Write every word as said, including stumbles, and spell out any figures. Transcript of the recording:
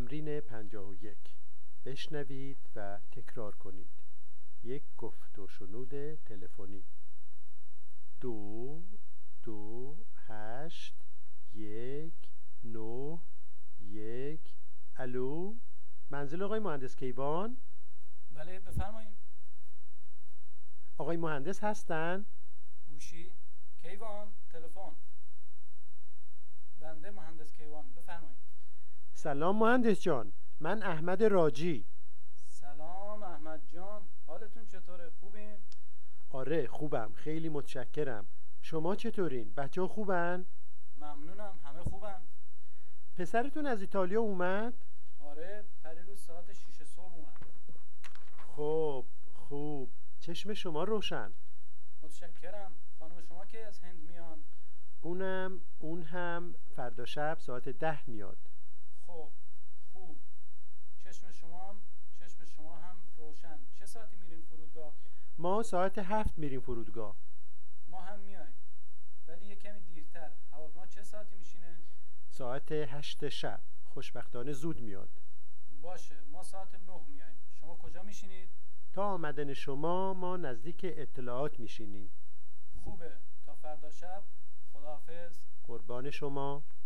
تمرین پنجاه و یک. بشنوید و تکرار کنید. یک گفت و شنود تلفنی. دو دو هشت یک نه یک. الو، منزل آقای مهندس کیوان؟ بله بفرمایید. آقای مهندس هستن؟ گوشی کیوان، تلفن. بنده مهندس کیوان، بفرمایید. سلام مهندس جان، من احمد راجی. سلام احمد جان، حالتون چطوره؟ خوبین؟ آره خوبم، خیلی متشکرم. شما چطورین؟ بچه ها خوبن؟ ممنونم، همه خوبن. پسرتون از ایتالیا اومد؟ آره، پریروز ساعت شیش صبح اومد. خب خوب، چشم شما روشن. متشکرم. خانم شما کی از هند میان؟ اونم اون هم فردا شب ساعت ده میاد. خب خوب، چشم شما هم چشم شما هم روشن. چه ساعتی میرین فرودگاه؟ ما ساعت هفت میریم فرودگاه. ما هم میایم، ولی یه کمی دیرتر. هواپیما چه ساعتی میشینه؟ ساعت هشت شب، خوشبختانه زود میاد. باشه، ما ساعت نه میایم. شما کجا میشینید؟ تا آمدن شما ما نزدیک اطلاعات میشینیم. خوبه، تا فردا شب. خداحافظ. قربان شما.